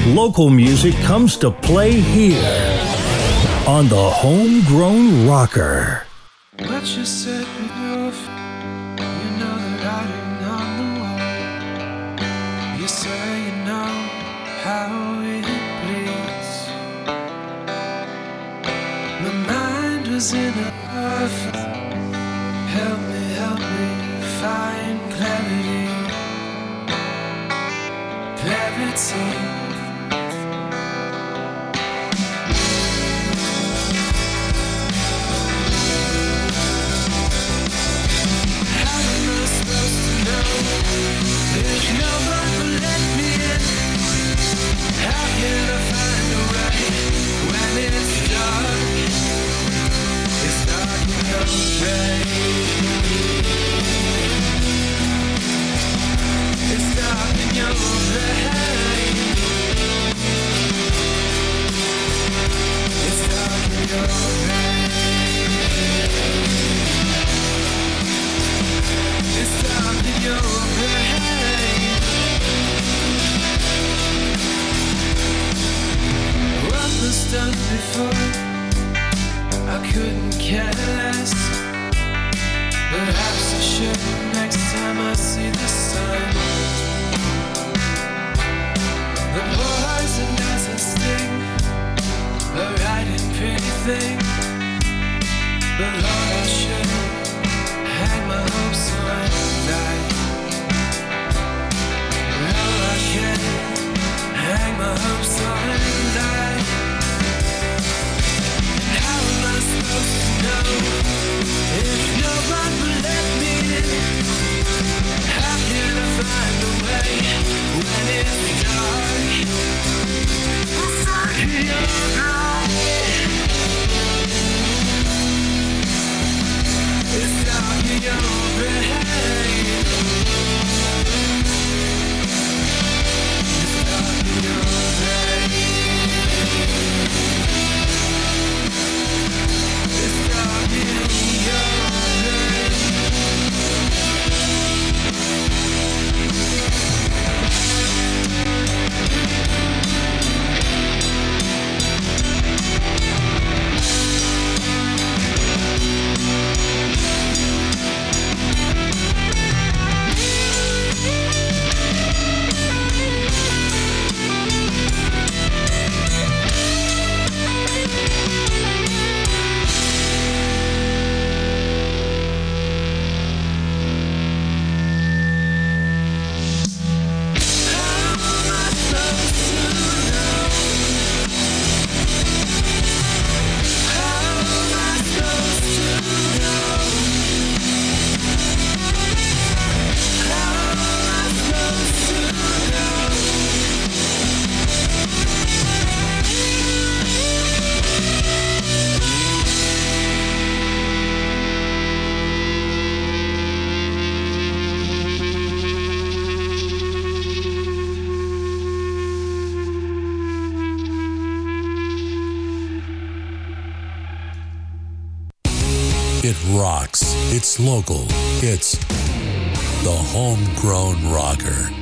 Local music comes to play here on the Homegrown Rocker. What you said enough, you know the writing on the wall. You say you know how it bleeds. My mind was in a huff. Help me find clarity. Clarity. If nobody will let me in, how can I find a way when it's dark? It's dark in your brain. It's dark in your brain. It's dark in your brain. It's dark in your brain. What was done before, I couldn't care less. Perhaps I should next time I see the sun. The poison doesn't sting, a writing pretty thing. But Lord, I should hang my hopes on that. Well, I can't hang my hopes on that. And how am I supposed to know if nobody will let me in? How can I find a way when it's dark? It's dark in your brain. It's dark in your brain. It's dark in your brain. It's dark in your brain. It rocks. It's local. It's the Homegrown Rocker.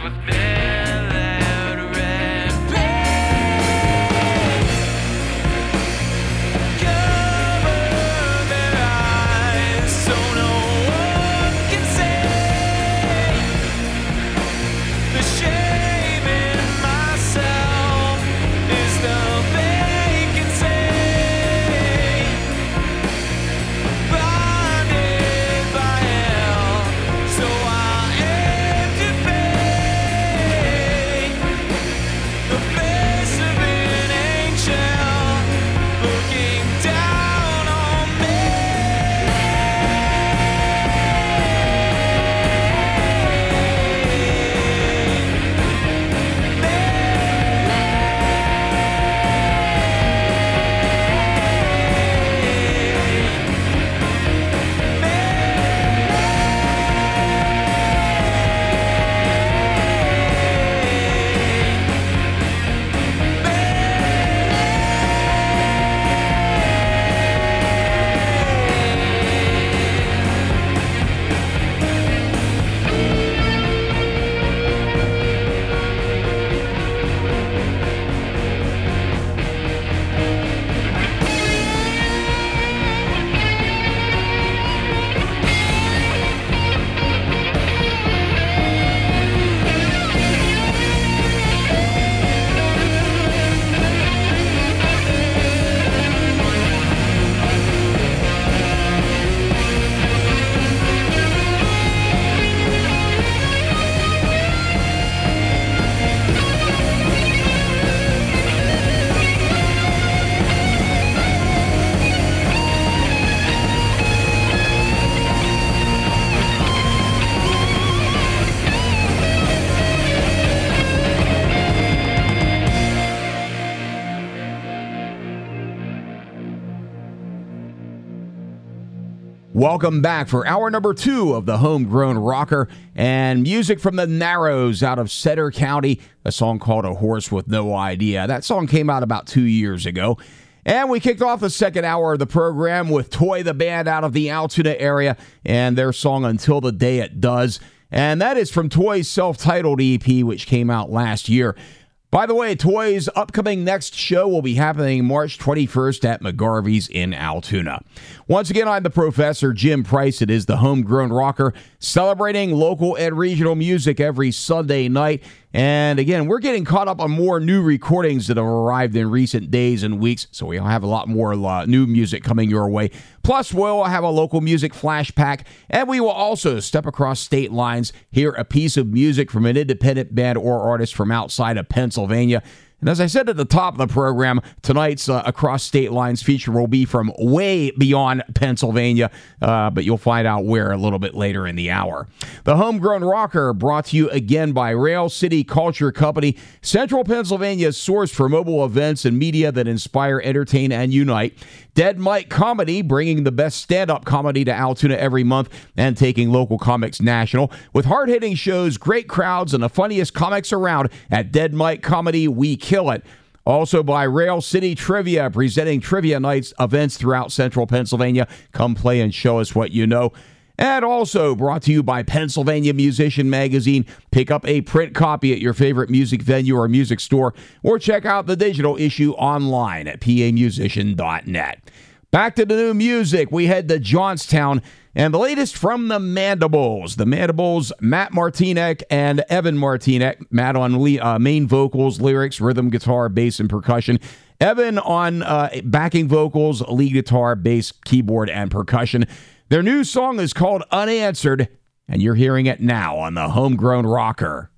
Welcome back for hour number 2 of the Homegrown Rocker, and music from the Narrows out of Cedar County, a song called A Horse with No Idea. That song came out about 2 years ago. And we kicked off the second hour of the program with Toy the Band out of the Altoona area and their song Until the Day It Does. And that is from Toy's self-titled EP, which came out last year. By the way, Toy's upcoming next show will be happening March 21st at McGarvey's in Altoona. Once again, I'm the Professor Jim Price. It is the Homegrown Rocker, celebrating local and regional music every Sunday night. And again, we're getting caught up on more new recordings that have arrived in recent days and weeks, so we'll have a lot more new music coming your way. Plus, we'll have a local music flash pack, and we will also step across state lines, hear a piece of music from an independent band or artist from outside of Pennsylvania. And as I said at the top of the program, tonight's Across State Lines feature will be from way beyond Pennsylvania, but you'll find out where a little bit later in the hour. The Homegrown Rocker brought to you again by Rail City Culture Company, Central Pennsylvania's source for mobile events and media that inspire, entertain, and unite. Dead Mike Comedy, bringing the best stand-up comedy to Altoona every month and taking local comics national. With hard-hitting shows, great crowds, and the funniest comics around at Dead Mike Comedy, we kill it. Also by Rail City Trivia, presenting trivia nights events throughout central Pennsylvania. Come play and show us what you know. And also brought to you by Pennsylvania Musician Magazine. Pick up a print copy at your favorite music venue or music store, or check out the digital issue online at pamusician.net. Back to the new music. We head to Johnstown, and the latest from the Mandibles. The Mandibles, Matt Martinek and Evan Martinek. Matt on main vocals, lyrics, rhythm, guitar, bass, and percussion. Evan on backing vocals, lead guitar, bass, keyboard, and percussion. Their new song is called Unanswered, and you're hearing it now on the Homegrown Rocker.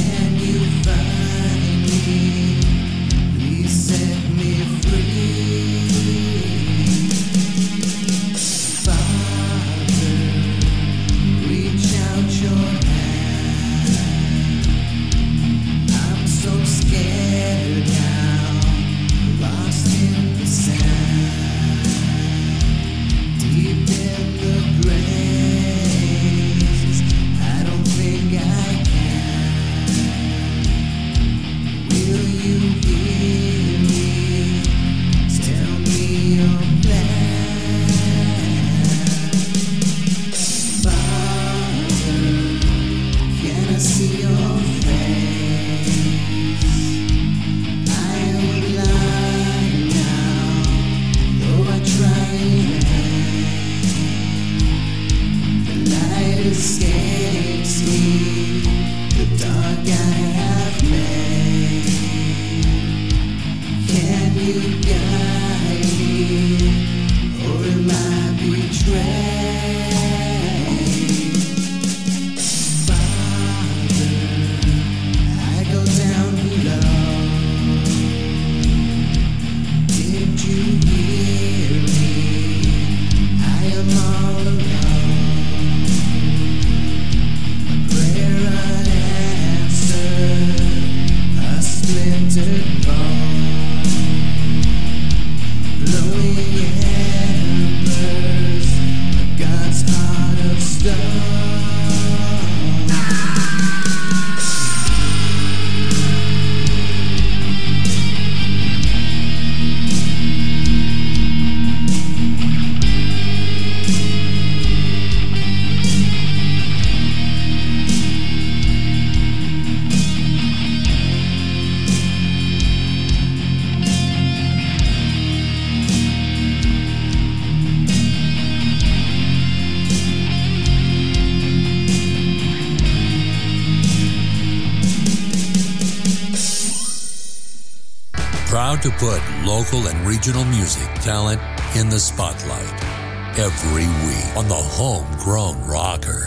Set me free. Proud to put local and regional music talent in the spotlight every week on the Homegrown Rocker.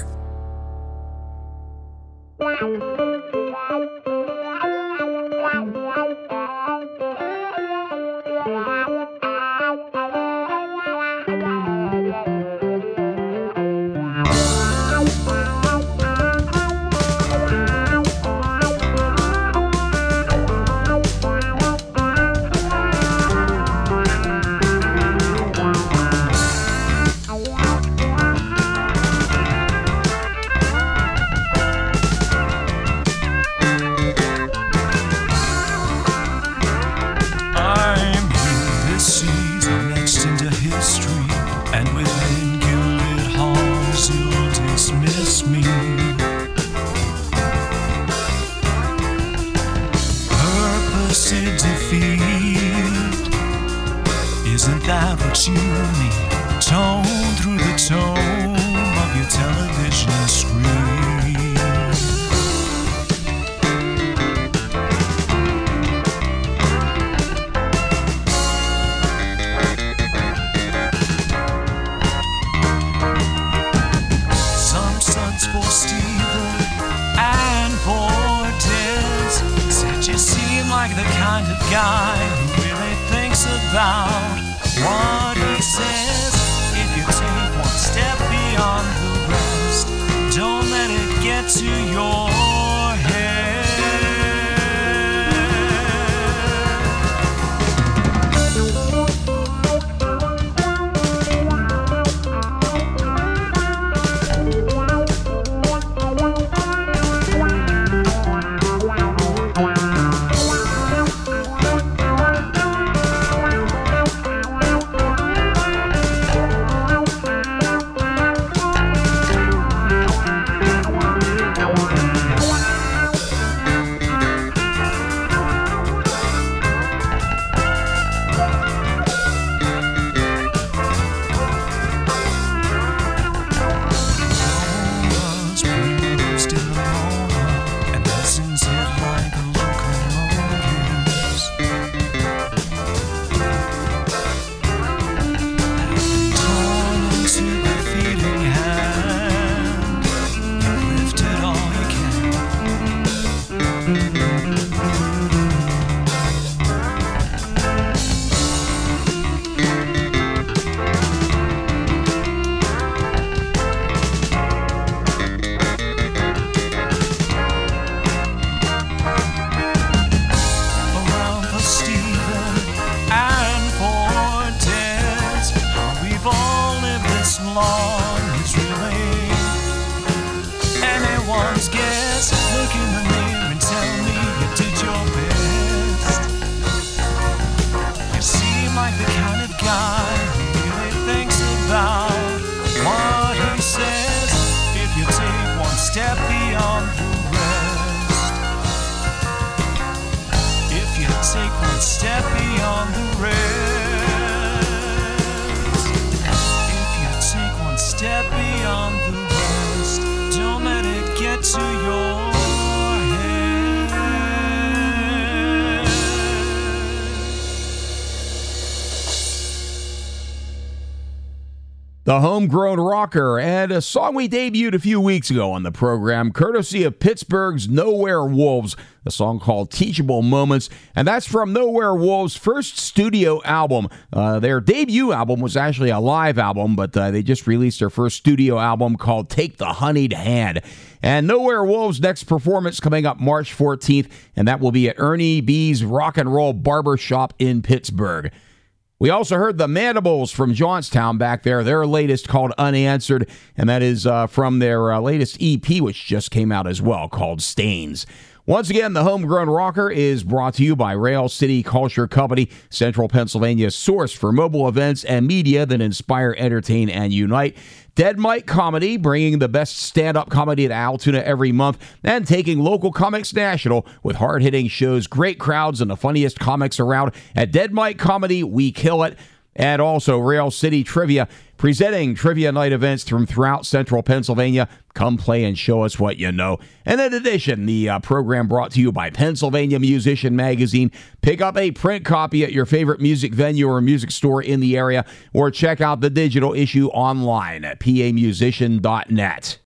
The Homegrown Rocker, and a song we debuted a few weeks ago on the program, courtesy of Pittsburgh's Nowhere Wolves, a song called Teachable Moments, and that's from Nowhere Wolves' first studio album. Their debut album was actually a live album, but they just released their first studio album called Take the Honeyed Hand. And Nowhere Wolves' next performance coming up March 14th, and that will be at Ernie B's Rock and Roll Barbershop in Pittsburgh. We also heard the Mandibles from Johnstown back there, their latest called Unanswered, and that is from their latest EP, which just came out as well, called Stains. Once again, the Homegrown Rocker is brought to you by Rail City Culture Company, Central Pennsylvania's source for mobile events and media that inspire, entertain, and unite. Dead Mike Comedy, bringing the best stand-up comedy to Altoona every month, and taking local comics national with hard-hitting shows, great crowds, and the funniest comics around. At Dead Mike Comedy, we kill it. And also Rail City Trivia, presenting trivia night events from throughout Central Pennsylvania. Come play and show us what you know. And in addition, the program brought to you by Pennsylvania Musician Magazine. Pick up a print copy at your favorite music venue or music store in the area, or check out the digital issue online at pamusician.net.